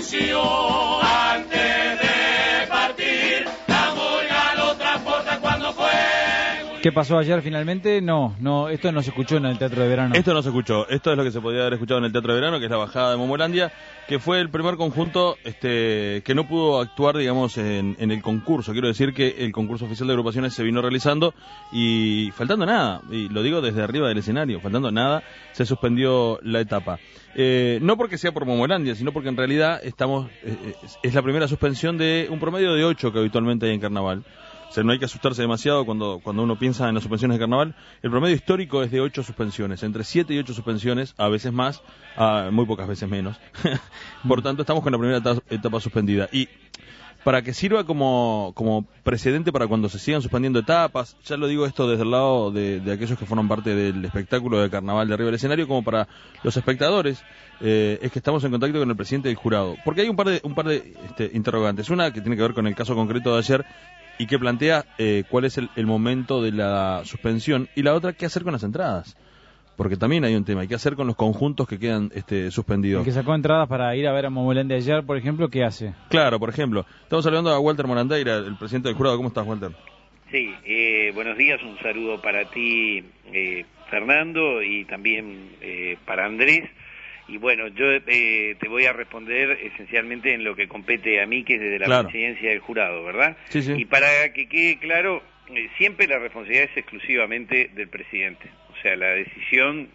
ilusión. Antes de partir, la murga lo transporta cuando fue. ¿Qué pasó ayer finalmente? No, esto no se escuchó en el Teatro de Verano. Esto no se escuchó, esto es lo que se podía haber escuchado en el Teatro de Verano, que es la bajada de Momolandia, que fue el primer conjunto que no pudo actuar, digamos, en el concurso. Quiero decir que el concurso oficial de agrupaciones se vino realizando y faltando nada, y lo digo desde arriba del escenario, faltando nada, se suspendió la etapa. No porque sea por Momolandia, sino porque en realidad es la primera suspensión de un promedio de 8 que habitualmente hay en Carnaval. O sea, no hay que asustarse demasiado cuando uno piensa en las suspensiones de Carnaval. El promedio histórico es de 8 suspensiones, entre 7 y 8 suspensiones, a veces más, muy pocas veces menos. Por tanto, estamos con la primera etapa suspendida. Y para que sirva como precedente para cuando se sigan suspendiendo etapas, ya lo digo esto desde el lado de aquellos que forman parte del espectáculo de Carnaval de arriba del escenario, como para los espectadores, es que estamos en contacto con el presidente del jurado. Porque hay un par de interrogantes. Una que tiene que ver con el caso concreto de ayer, y que plantea cuál es el momento de la suspensión, y la otra, qué hacer con las entradas, porque también hay un tema, qué hacer con los conjuntos que quedan suspendidos. El que sacó entradas para ir a ver a Momolandia ayer, por ejemplo, ¿qué hace? Claro, por ejemplo, estamos hablando a Walter Morandeira, el presidente del jurado. ¿Cómo estás, Walter? Sí, buenos días, un saludo para ti, Fernando, y también para Andrés. Y bueno, yo te voy a responder esencialmente en lo que compete a mí, que es desde la presidencia del jurado, ¿verdad? Sí, sí. Y para que quede claro, siempre la responsabilidad es exclusivamente del presidente. O sea, la decisión,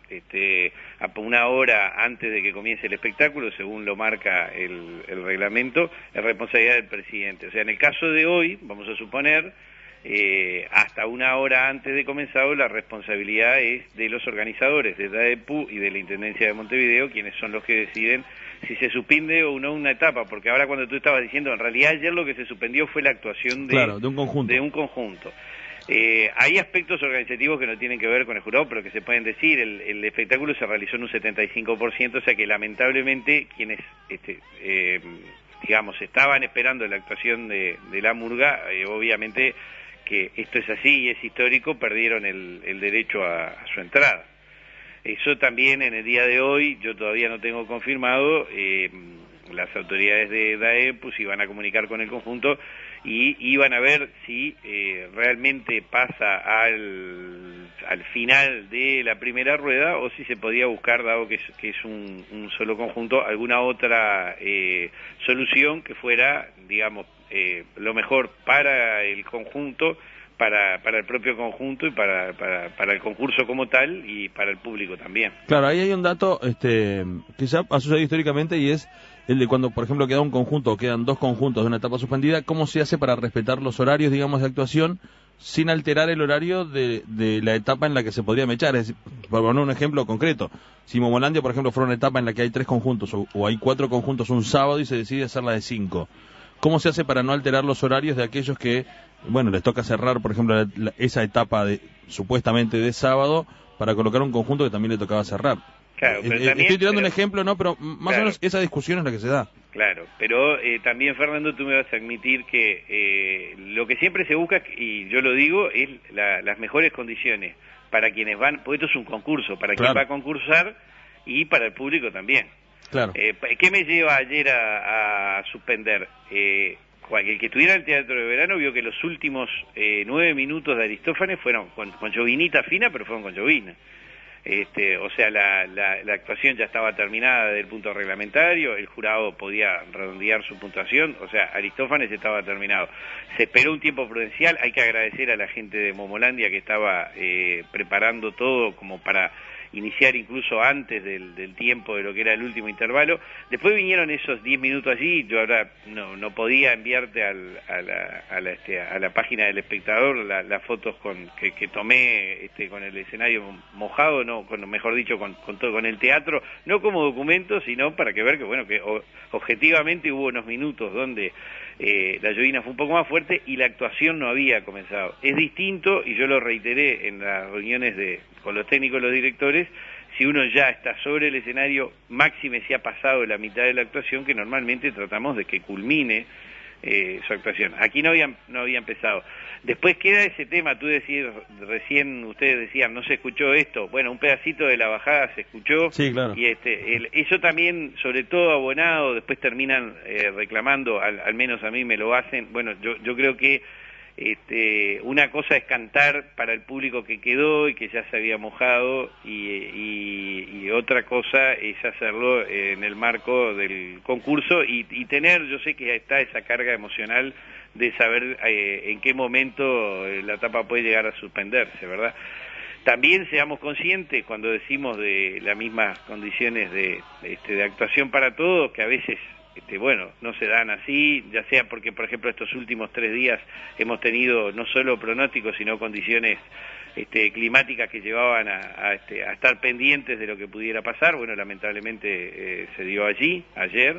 a una hora antes de que comience el espectáculo, según lo marca el reglamento, es responsabilidad del presidente. O sea, en el caso de hoy, vamos a suponer, hasta una hora antes de comenzar, la responsabilidad es de los organizadores, de DAEPU y de la Intendencia de Montevideo, quienes son los que deciden si se suspende o no una etapa, porque ahora cuando tú estabas diciendo, en realidad ayer lo que se suspendió fue la actuación de un conjunto. Hay aspectos organizativos que no tienen que ver con el jurado, pero que se pueden decir. El espectáculo se realizó en un 75%, o sea que lamentablemente quienes digamos, estaban esperando la actuación de la murga, obviamente que esto es así y es histórico, perdieron el derecho a su entrada. Eso también en el día de hoy, yo todavía no tengo confirmado, las autoridades de DAEPU iban a comunicar con el conjunto y iban a ver si realmente pasa al final de la primera rueda o si se podía buscar, dado que es un solo conjunto, alguna otra solución que fuera, digamos, lo mejor para el conjunto, para el propio conjunto y para el concurso como tal y para el público también. Claro, ahí hay un dato que ya ha sucedido históricamente, y es el de cuando, por ejemplo, queda un conjunto o quedan dos conjuntos de una etapa suspendida, ¿cómo se hace para respetar los horarios, digamos, de actuación sin alterar el horario de la etapa en la que se podría mechar? Es decir, por poner un ejemplo concreto, si Momolandia, por ejemplo, fuera una etapa en la que hay 3 conjuntos o hay 4 conjuntos un sábado y se decide hacerla de 5, ¿cómo se hace para no alterar los horarios de aquellos que, bueno, les toca cerrar, por ejemplo, esa etapa supuestamente de sábado para colocar un conjunto que también le tocaba cerrar? Claro, pero también, estoy tirando un ejemplo, ¿no? Pero más o menos esa discusión es la que se da. Claro, pero también, Fernando, tú me vas a admitir que lo que siempre se busca, y yo lo digo, es las mejores condiciones para quienes van, porque esto es un concurso, para quien va a concursar y para el público también. Claro. ¿Qué me lleva ayer a suspender? El que estuviera en el Teatro de Verano vio que los últimos 9 minutos de Aristófanes fueron con llovinita fina, pero fueron con llovina. O sea, la actuación ya estaba terminada desde el punto reglamentario, el jurado podía redondear su puntuación, o sea, Aristófanes estaba terminado. Se esperó un tiempo prudencial, hay que agradecer a la gente de Momolandia que estaba preparando todo como para iniciar incluso antes del tiempo de lo que era el último intervalo. Después vinieron esos 10 minutos allí, yo ahora no podía enviarte a la página del espectador las fotos que tomé con el escenario mojado, mejor dicho, con el teatro, no como documento, sino para que ver que, bueno, que objetivamente hubo unos minutos donde la llovina fue un poco más fuerte y la actuación no había comenzado. Es distinto, y yo lo reiteré en las reuniones con los técnicos y los directores, si uno ya está sobre el escenario, máxime si ha pasado la mitad de la actuación, que normalmente tratamos de que culmine su actuación. Aquí no había empezado. Después queda ese tema, tú decís, recién ustedes decían, no se escuchó esto, bueno, un pedacito de la bajada se escuchó, sí, claro. Y eso también, sobre todo abonado, después terminan reclamando, al menos a mí me lo hacen, bueno, yo creo que una cosa es cantar para el público que quedó y que ya se había mojado y otra cosa es hacerlo en el marco del concurso y tener, yo sé que está esa carga emocional de saber en qué momento la etapa puede llegar a suspenderse, ¿verdad? También seamos conscientes cuando decimos de las mismas condiciones de actuación para todos, que a veces no se dan así, ya sea porque, por ejemplo, estos últimos 3 días hemos tenido no solo pronósticos, sino condiciones climáticas que llevaban a estar pendientes de lo que pudiera pasar. Bueno, lamentablemente se dio ayer,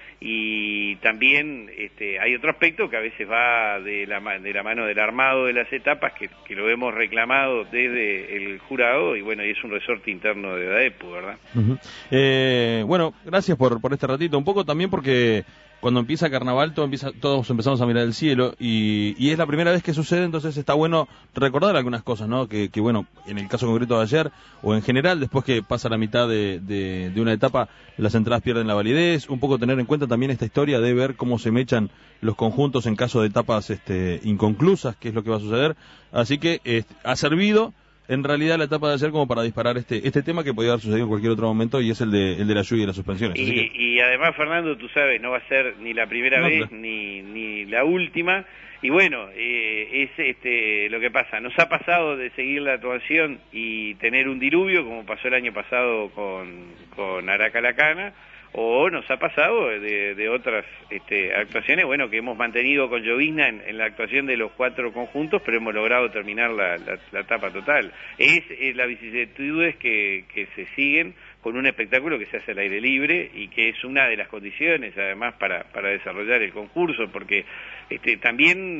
y también hay otro aspecto que a veces va de la mano del armado de las etapas, que lo hemos reclamado desde el jurado, y bueno, y es un resorte interno de AEPU, ¿verdad? Uh-huh. Bueno, gracias por este ratito, un poco también porque cuando empieza Carnaval todos empezamos a mirar el cielo y es la primera vez que sucede, entonces está bueno recordar algunas cosas, ¿no? Que bueno, en el caso concreto de ayer o en general, después que pasa la mitad de una etapa, las entradas pierden la validez, un poco tener en cuenta también esta historia de ver cómo se mechan los conjuntos en caso de etapas inconclusas, que es lo que va a suceder, así que ha servido en realidad la etapa de ayer como para disparar este tema que podía haber sucedido en cualquier otro momento, y es el de la lluvia y las suspensiones. Y además, Fernando, tú sabes, no va a ser ni la primera vez ni la última, y bueno, es lo que pasa, nos ha pasado de seguir la actuación y tener un diluvio, como pasó el año pasado con Aracalacana, o nos ha pasado de otras actuaciones, bueno, que hemos mantenido con llovizna en la actuación de los 4 conjuntos, pero hemos logrado terminar la etapa total. Es las vicisitudes que se siguen con un espectáculo que se hace al aire libre y que es una de las condiciones, además, para desarrollar el concurso, porque también,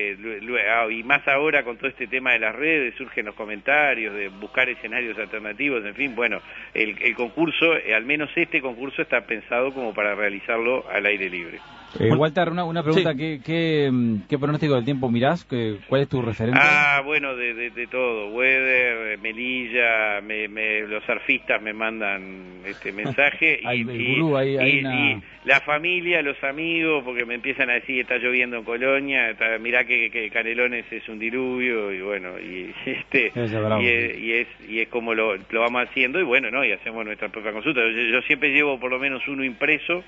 y más ahora con todo este tema de las redes, surgen los comentarios de buscar escenarios alternativos, en fin, bueno, el concurso, al menos este concurso, está pensado como para realizarlo al aire libre. Walter, una pregunta, sí. ¿Qué pronóstico del tiempo mirás? ¿Cuál es tu referente? Bueno, de todo, Weather, Melilla, los surfistas me mandan mensaje, y la familia, los amigos, porque me empiezan a decir, está lloviendo en Colonia, mirá que Canelones es un diluvio, y bueno, y es como lo vamos haciendo, y bueno, ¿no? Y hacemos nuestra propia consulta. Yo siempre llevo por lo menos uno impreso,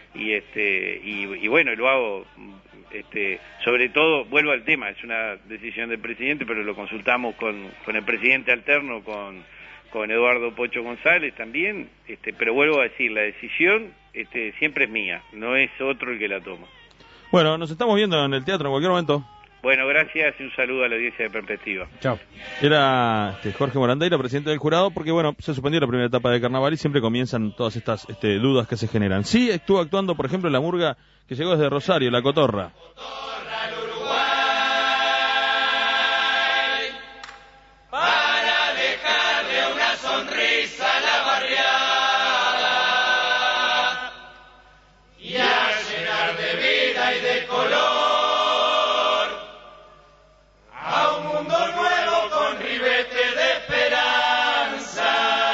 y bueno, lo hago, sobre todo, vuelvo al tema, es una decisión del presidente, pero lo consultamos con el presidente alterno, con Eduardo Pocho González también, pero vuelvo a decir, la decisión siempre es mía, no es otro el que la toma. Bueno, nos estamos viendo en el teatro en cualquier momento. Bueno, gracias y un saludo a la audiencia de Perspectiva. Chao. Era Jorge Morandeira, presidente del jurado, porque bueno, se suspendió la primera etapa de Carnaval y siempre comienzan todas estas dudas que se generan. Sí, estuvo actuando, por ejemplo, la murga que llegó desde Rosario, La Cotorra. Para dejarle una sonrisa a la barriada y a llenar de vida y de color a un mundo nuevo con ribete de esperanza.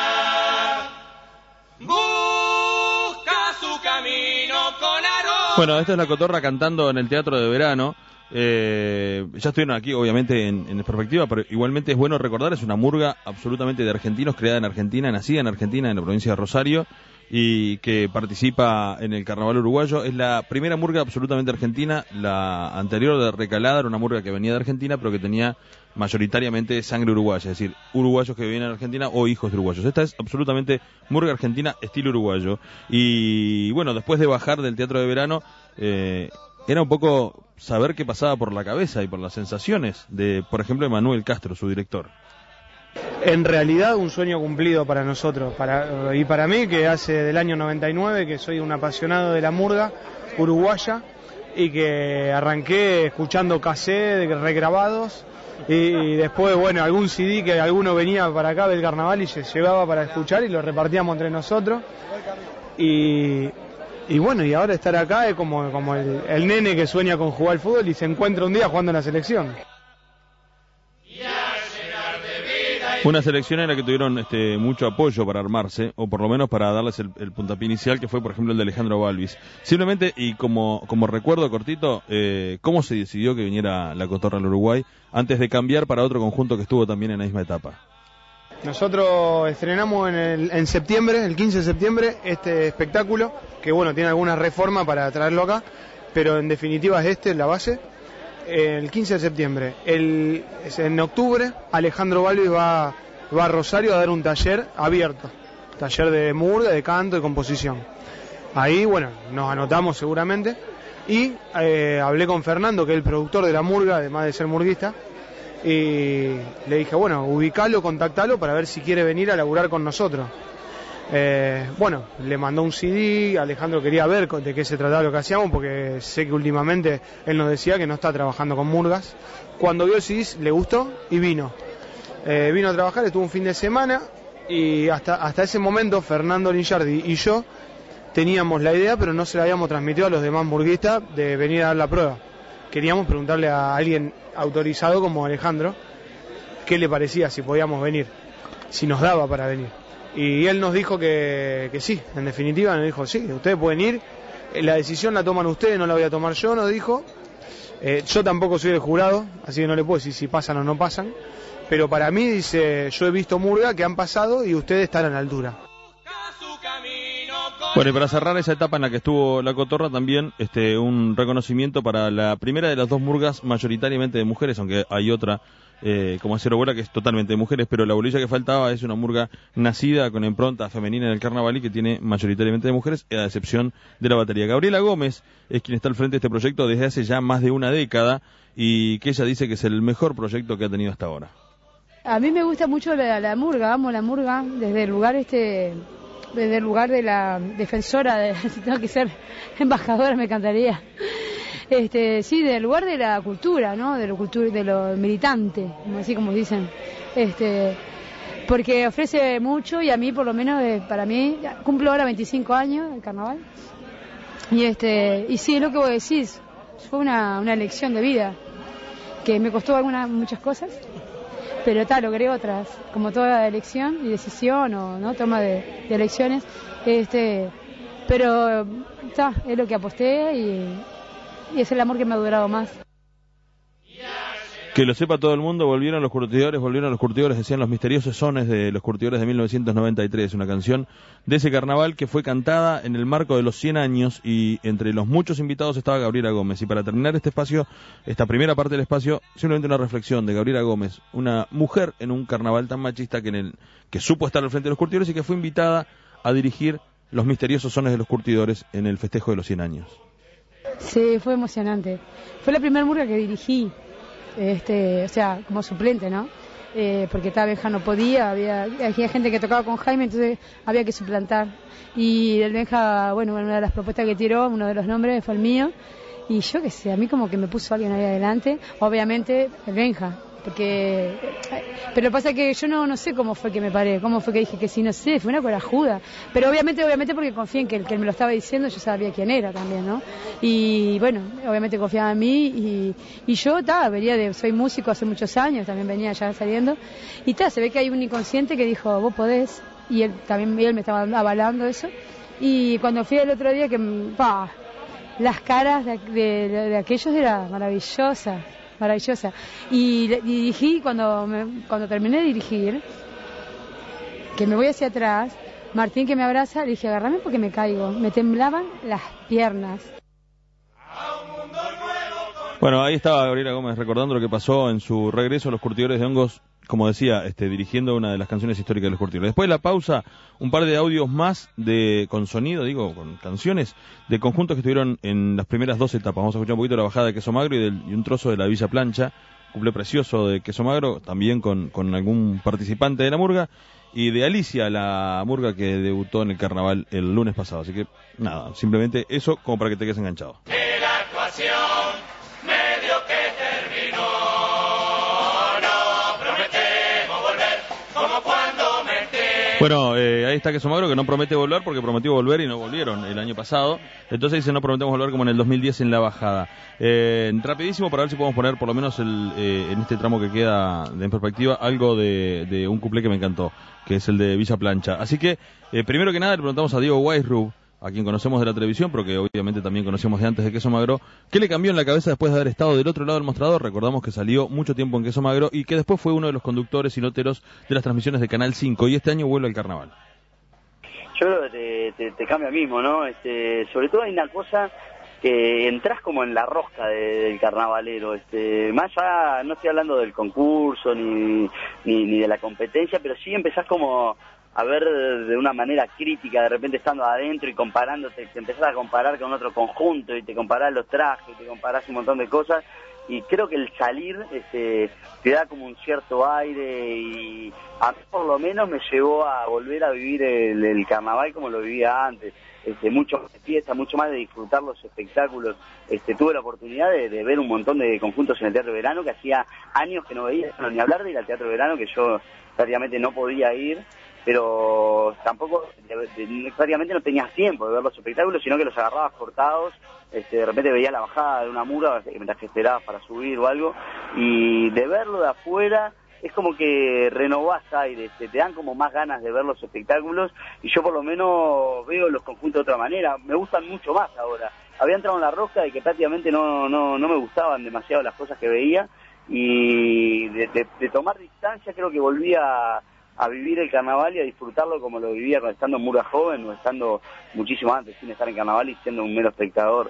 Busca su camino con aroma. Bueno, esta es La Cotorra cantando en el Teatro de Verano. Ya estuvieron aquí, obviamente, en Perspectiva, pero igualmente es bueno recordar, es una murga absolutamente de argentinos, creada en Argentina, nacida en Argentina, en la provincia de Rosario, y que participa en el Carnaval uruguayo. Es la primera murga absolutamente argentina. La anterior de Recalada era una murga que venía de Argentina, pero que tenía mayoritariamente sangre uruguaya, es decir, uruguayos que vivían en Argentina o hijos de uruguayos. Esta es absolutamente murga argentina, estilo uruguayo. Y bueno, después de bajar del Teatro de Verano, era un poco saber qué pasaba por la cabeza y por las sensaciones de, por ejemplo, Emanuel Castro, su director. En realidad un sueño cumplido para nosotros, y para mí, que hace del año 99 que soy un apasionado de la murga uruguaya y que arranqué escuchando cassettes regrabados y después, bueno, algún CD que alguno venía para acá del carnaval y se llevaba para escuchar y lo repartíamos entre nosotros, y Y bueno, y ahora estar acá es como el nene que sueña con jugar al fútbol y se encuentra un día jugando en la selección. Una selección en la que tuvieron mucho apoyo para armarse, o por lo menos para darles el puntapié inicial, que fue por ejemplo el de Alejandro Balvis. Simplemente, y como recuerdo cortito, ¿cómo se decidió que viniera la Cotorra al Uruguay antes de cambiar para otro conjunto que estuvo también en la misma etapa? Nosotros estrenamos en septiembre, el 15 de septiembre, este espectáculo, que bueno, tiene alguna reforma para traerlo acá, pero en definitiva es la base. El 15 de septiembre. En octubre, Alejandro Balvis va a Rosario a dar un taller abierto, taller de murga, de canto, de composición. Ahí, bueno, nos anotamos seguramente, y hablé con Fernando, que es el productor de la murga, además de ser murguista, y le dije, bueno, ubicalo, contactalo para ver si quiere venir a laburar con nosotros. Bueno, le mandó un CD, Alejandro quería ver de qué se trataba lo que hacíamos, porque sé que últimamente él nos decía que no está trabajando con murgas. Cuando vio el CD le gustó y vino a trabajar, estuvo un fin de semana, y hasta ese momento Fernando Linchardi y yo teníamos la idea, pero no se la habíamos transmitido a los demás murguistas de venir a dar la prueba. Queríamos preguntarle a alguien autorizado como Alejandro qué le parecía, si podíamos venir, si nos daba para venir. Y él nos dijo que sí, en definitiva nos dijo, sí, ustedes pueden ir, la decisión la toman ustedes, no la voy a tomar yo, nos dijo. Yo tampoco soy el jurado, así que no le puedo decir si pasan o no pasan, pero para mí, dice, yo he visto murga que han pasado y ustedes están a la altura. Bueno, y para cerrar esa etapa en la que estuvo la Cotorra, también un reconocimiento para la primera de las dos murgas mayoritariamente de mujeres, aunque hay otra, como Acero Bola, que es totalmente de mujeres, pero la bolilla que faltaba es una murga nacida con impronta femenina en el carnaval y que tiene mayoritariamente de mujeres, a excepción de la batería. Gabriela Gómez es quien está al frente de este proyecto desde hace ya más de una década, y que ella dice que es el mejor proyecto que ha tenido hasta ahora. A mí me gusta mucho la murga, amo la murga, desde el lugar de la defensora, si tengo que ser embajadora me encantaría. Sí, del lugar de la cultura, ¿no? De lo militante, así como dicen. Porque ofrece mucho, y a mí, por lo menos, para mí, cumplo ahora 25 años el carnaval. Y sí, es lo que vos decís, fue una elección de vida, que me costó muchas cosas, pero logré otras, como toda elección y decisión o no toma de elecciones, pero es lo que aposté y es el amor que me ha durado más. Que lo sepa todo el mundo, volvieron los curtidores, decían los misteriosos sones de los curtidores de 1993, una canción de ese carnaval que fue cantada en el marco de los 100 años, y entre los muchos invitados estaba Gabriela Gómez. Y para terminar este espacio, esta primera parte del espacio, simplemente una reflexión de Gabriela Gómez, una mujer en un carnaval tan machista que supo estar al frente de los curtidores y que fue invitada a dirigir los misteriosos sones de los curtidores en el festejo de los 100 años. Sí, fue emocionante. Fue la primera murga que dirigí. O sea, como suplente, ¿no? Porque Benja no podía, había gente que tocaba con Jaime, entonces había que suplantar. Y el Benja, bueno, una de las propuestas que tiró, uno de los nombres fue el mío, y yo qué sé, a mí como que me puso alguien ahí adelante, obviamente el Benja, pero pasa que yo no sé cómo fue que me paré, cómo fue que dije que sí, no sé, fue una corajuda, pero obviamente porque confié en que el que me lo estaba diciendo yo sabía quién era también, ¿no? Y bueno, obviamente confiaba en mí, y yo soy músico hace muchos años, también venía ya saliendo, y se ve que hay un inconsciente que dijo, vos podés, y él me estaba avalando eso, y cuando fui el otro día las caras de aquellos era maravillosa, y dirigí, cuando terminé de dirigir, que me voy hacia atrás, Martín que me abraza, le dije, agárrame porque me caigo, me temblaban las piernas. Bueno, ahí estaba Gabriela Gómez recordando lo que pasó en su regreso a los Curtidores de Hongos, como decía, dirigiendo una de las canciones históricas de los Curtidores. Después de la pausa, un par de audios más con sonido, con canciones de conjuntos que estuvieron en las primeras dos etapas. Vamos a escuchar un poquito de la bajada de Queso Magro y un trozo de la Villa Plancha, cumple precioso de Queso Magro, también con algún participante de la murga, y de Alicia, la murga que debutó en el carnaval el lunes pasado. Así que nada, simplemente eso como para que te quedes enganchado. La actuación medio que terminó, no prometemos volver como cuando me enteré. Bueno, ahí está Queso Magro, que no promete volver porque prometió volver y no volvieron el año pasado. Entonces dice, no prometemos volver como en el 2010 en la bajada. Rapidísimo para ver si podemos poner por lo menos en este tramo que queda en perspectiva algo de un cuplé que me encantó, que es el de Villa Plancha. Así que, primero que nada, le preguntamos a Diego Weisrub, a quien conocemos de la televisión, pero que obviamente también conocemos de antes de Queso Magro, ¿qué le cambió en la cabeza después de haber estado del otro lado del mostrador? Recordamos que salió mucho tiempo en Queso Magro y que después fue uno de los conductores y noteros de las transmisiones de Canal 5 y este año vuelve al carnaval. Yo creo que te cambia mismo, ¿no? Sobre todo hay una cosa que entras como en la rosca del carnavalero, más allá, no estoy hablando del concurso ni de la competencia, pero sí empezás como a ver de una manera crítica, de repente estando adentro y comparándote, te empezás a comparar con otro conjunto y te comparás los trajes, te comparás un montón de cosas, y creo que el salir te da como un cierto aire, y a mí por lo menos me llevó a volver a vivir el carnaval como lo vivía antes, mucho más de fiesta, mucho más de disfrutar los espectáculos. Tuve la oportunidad de ver un montón de conjuntos en el Teatro de Verano que hacía años que no veía, ni hablar de ir al Teatro de Verano, que yo prácticamente no podía ir, pero tampoco prácticamente no tenías tiempo de ver los espectáculos, sino que los agarrabas cortados, de repente veías la bajada de una murga mientras que esperabas para subir o algo, y de verlo de afuera es como que renovás aires, te dan como más ganas de ver los espectáculos, y yo por lo menos veo los conjuntos de otra manera, me gustan mucho más ahora. Había entrado en la rosca de que prácticamente no me gustaban demasiado las cosas que veía, y de tomar distancia creo que volví a vivir el carnaval y a disfrutarlo como lo vivía estando en Murga joven o estando muchísimo antes sin estar en carnaval y siendo un mero espectador.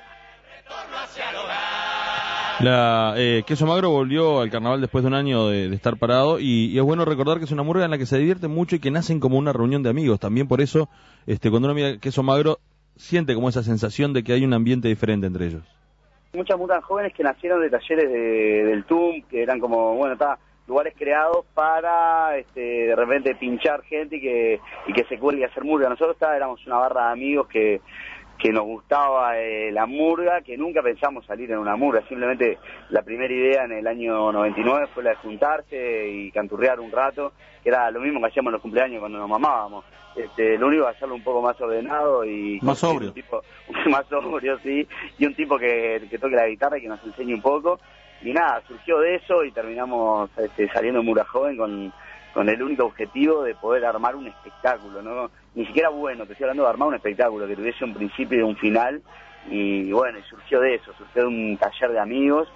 Queso Magro volvió al carnaval después de un año de estar parado y es bueno recordar que es una murga en la que se divierten mucho y que nacen como una reunión de amigos. También por eso, cuando uno mira Queso Magro, siente como esa sensación de que hay un ambiente diferente entre ellos. Muchas murgas jóvenes que nacieron de talleres del TUM, que eran como, lugares creados para de repente pinchar gente y que se cuelgue a hacer murga. Nosotros éramos una barra de amigos que nos gustaba la murga, que nunca pensamos salir en una murga, simplemente la primera idea en el año 99 fue la de juntarse y canturrear un rato, que era lo mismo que hacíamos en los cumpleaños cuando nos mamábamos. Lo único es hacerlo un poco más ordenado y más sobrio. Más sobrio, sí, y un tipo que toque la guitarra y que nos enseñe un poco. Y nada, surgió de eso y terminamos saliendo en Murga Joven con el único objetivo de poder armar un espectáculo, ¿no? Ni siquiera bueno, te estoy hablando de armar un espectáculo que tuviese un principio y un final, y bueno, surgió de eso, surgió de un taller de amigos,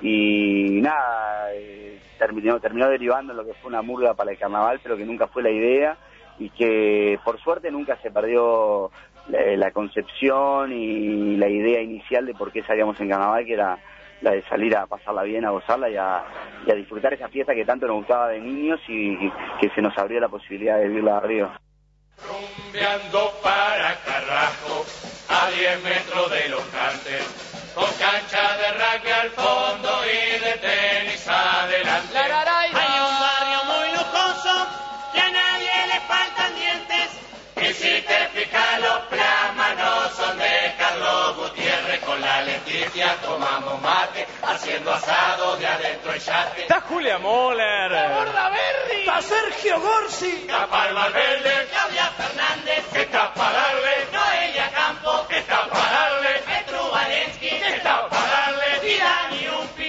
y nada, terminó derivando en lo que fue una murga para el carnaval, pero que nunca fue la idea, y que por suerte nunca se perdió la concepción y la idea inicial de por qué salíamos en carnaval, que era la de salir a pasarla bien, a gozarla y a disfrutar esa fiesta que tanto nos gustaba de niños y que se nos abrió la posibilidad de vivirla arriba. Rumbeando para Carrasco, a 10 metros de los cárteles, con cancha de rugby al fondo y de tenis adelante. Hay un barrio muy lujoso, que a nadie le faltan dientes, y si te fijas los plasmas no son de Carlos Gutiérrez, con la Leticia tomamos mate, haciendo asado de adentro el yate. Está Julia Moller, Bordaberry, está Sergio Gorsi, está Palma Verde, Claudia Fernández, que está para darle, Noelia Campo, que está para darle, Petru Valensky, que está para darle, y Dani Umpi.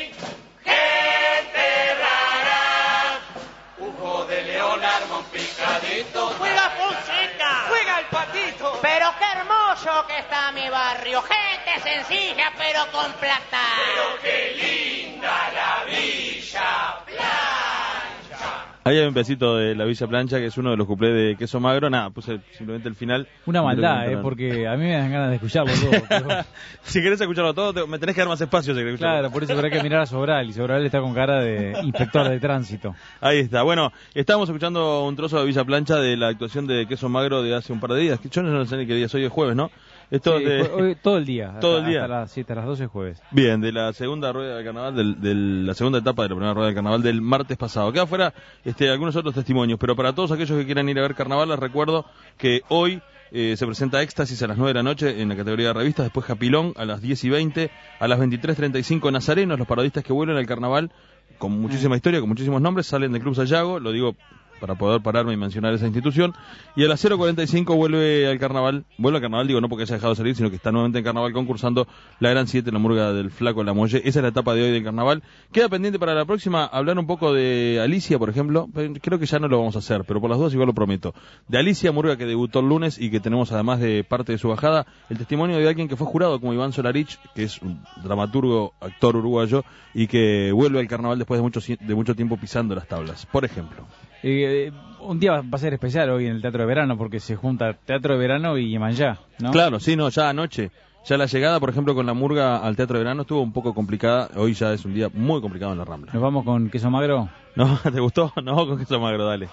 gente rara. Hugo de León arma un picadito. Juega Fonseca, juega el Patito. pero qué hermoso que está mi barrio, gente sencilla pero con plata. Pero qué linda la Villa Plancha. Ahí hay un pedacito de la Villa Plancha, que es uno de los cuplés de Queso Magro. Nada, puse simplemente el final. Una maldad, porque a mí me dan ganas de escucharlo todo. Pero... Si querés escucharlo todo, me tenés que dar más espacio si querés escucharlo. Claro, por eso habrá que mirar a Sobral, y Sobral está con cara de inspector de tránsito. Ahí está. Bueno, estábamos escuchando un trozo de Villa Plancha de la actuación de Queso Magro de hace un par de días. Yo no sé ni qué día, hoy es jueves, ¿no? Esto Sí, de... hoy, todo el día. Todo el día. Hasta las 12 jueves. Bien, de la segunda rueda del carnaval, de la segunda etapa de la primera rueda del carnaval del martes pasado. Queda fuera algunos otros testimonios, pero para todos aquellos que quieran ir a ver carnaval, les recuerdo que hoy se presenta Éxtasis a las 9 de la noche en la categoría de revistas, después Japilón a las 10 y 20, a las 23:35 Nazarenos, los parodistas que vuelven al carnaval con muchísima historia, con muchísimos nombres, salen del Club Sayago, lo digo para poder pararme y mencionar esa institución. Y a las 0:45 vuelve al carnaval, digo, no porque haya dejado de salir, sino que está nuevamente en carnaval concursando la Gran 7, la murga del Flaco La Molle. Esa es la etapa de hoy del carnaval. Queda pendiente para la próxima hablar un poco de Alicia, por ejemplo. Creo que ya no lo vamos a hacer, pero por las dudas igual lo prometo. De Alicia, murga que debutó el lunes y que tenemos además de parte de su bajada, el testimonio de alguien que fue jurado como Iván Solarich, que es un dramaturgo, actor uruguayo, y que vuelve al carnaval después de mucho tiempo pisando las tablas. Por ejemplo. Un día va a ser especial hoy en el Teatro de Verano porque se junta Teatro de Verano y Iemanjá, ¿no? Claro, sí, no, ya anoche. Ya la llegada, por ejemplo, con la murga al Teatro de Verano estuvo un poco complicada. Hoy ya es un día muy complicado en la Rambla. ¿Nos vamos con queso magro? ¿No? ¿Te gustó? No, con queso magro, dale.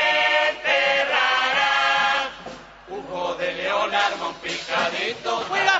Picadito, fuera